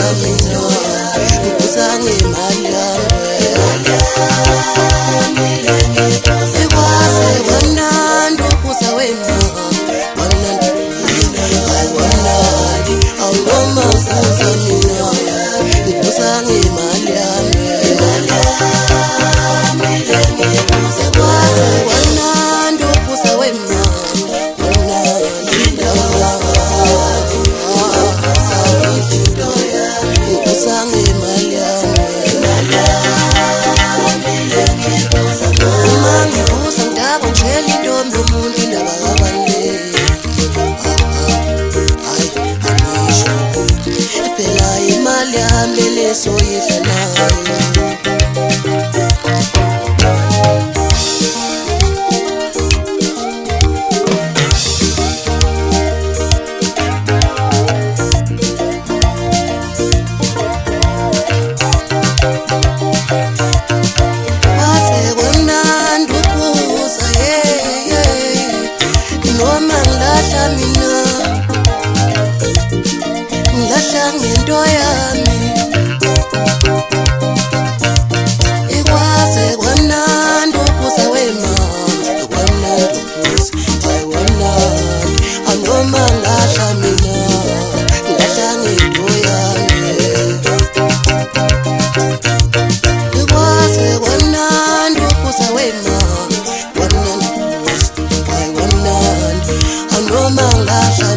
mina Nkusange imali Sekwase wanandi ukusa wena Wanandi Awoma kusa mina Nkusange imali Sekwase wanandi ukusa wena Nkusange imali Mangibuza ndaba ngitshela intombi yomuntu indaba kabaluleke Hayi angisho Phela imali yami lesoyidla nayo Ngilahla ngento yami Ikwaze kwanandi ukusa wema Kwanandi ukusa Kwanandi Anoma ngilahla mina Ngilahla ngento yami Ikwaze kwanandi ukusa wema Kwanandi ukusa Kwanandi Anoma ngilahla